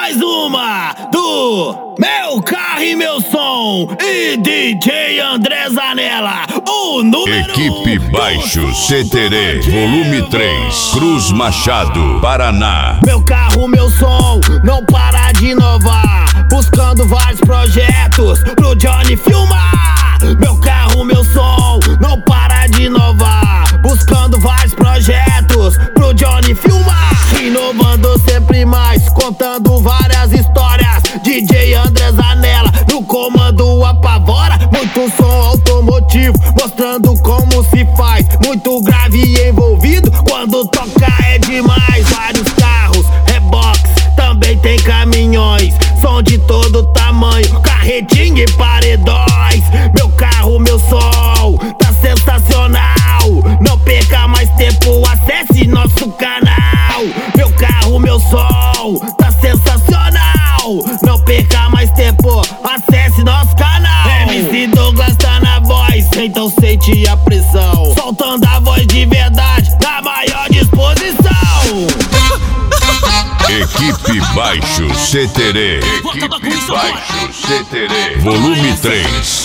mais uma do Meu Carro e Meu Som e DJ André Zanella, o número Equipe Baixo CTR, volume 3, Cruz Machado, Paraná. Meu carro, meu som, não para de inovar, buscando vários projetos pro Johnny filmar. Meu carro, meu som, não para de inovar, buscando vários projetos pro Johnny filmar. Inovando sempre mais, contando várias histórias. DJ André Zanella no comando apavora. Muito som automotivo, mostrando como se faz. Muito grave envolvido, quando toca é demais. Vários carros, rebox, também tem caminhões. Som de todo tamanho, carretinha e paredões. Meu carro, meu som, tá sensacional. Não perca mais tempo, acesse nosso canal. Meu carro, meu som, tá sensacional. Não perca mais tempo, acesse nosso canal. MC Douglas tá na voz, então sente a pressão, soltando a voz de verdade, na maior disposição. Equipe Baixo CTR, Equipe Baixo CTR, volume 3.